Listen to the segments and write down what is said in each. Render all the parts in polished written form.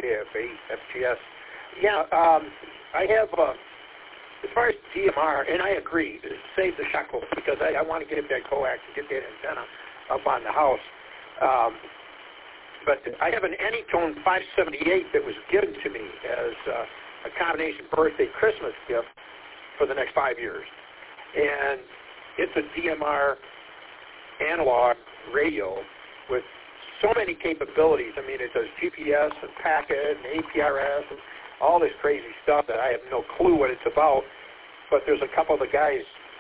KFA, FGS. Yeah, I have, as far as DMR, and I agree, save the shackles, because I want to get that coax and get that antenna up on the house. But I have an Anytone 578 that was given to me as a combination birthday Christmas gift for the next 5 years. And it's a DMR analog radio with so many capabilities. I mean, it does GPS and packet and APRS and all this crazy stuff that I have no clue what it's about. But there's a couple of the guys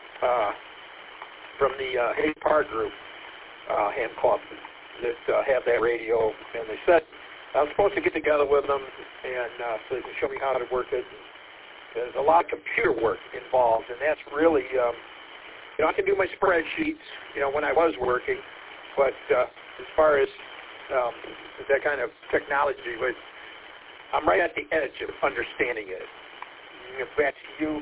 from the Hague Park group, Ham Club, that have that radio, and they said I was supposed to get together with them and so they can show me how to work it. There's a lot of computer work involved, and that's really, I can do my spreadsheets, when I was working, but as far as that kind of technology, I'm right at the edge of understanding it. Back to you.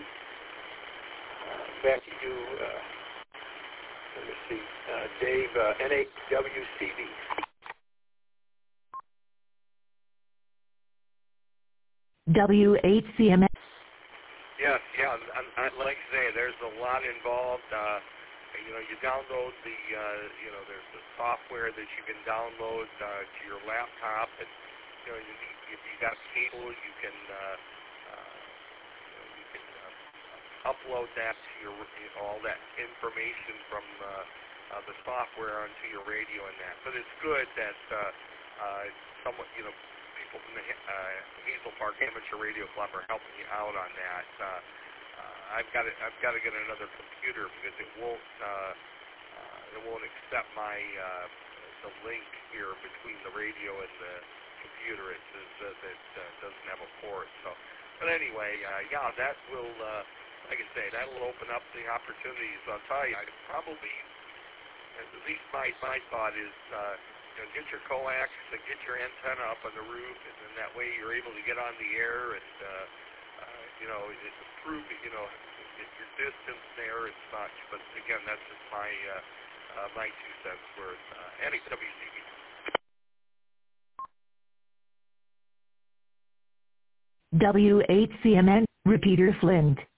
Let me see, Dave, NAWCD. W8CMS. Yes, yeah. Like I say, there's a lot involved. You download there's the software that you can download to your laptop, and if you got cable, you can upload that to your all that information from the software onto your radio and that. But it's good that somewhat people from the Hazel Park Amateur Radio Club are helping you out on that. I've got to get another computer because it won't accept my the link here between the radio and the computer. It says that doesn't have a port. So, but anyway, that will. Like I say, that'll open up the opportunities. I'll tell you, I probably, at least my thought is, get your coax and get your antenna up on the roof, and then that way you're able to get on the air and, it's improve, get your distance there and such. But again, that's just my 2 cents worth. NAWCB. W8CMN, Repeater Flint.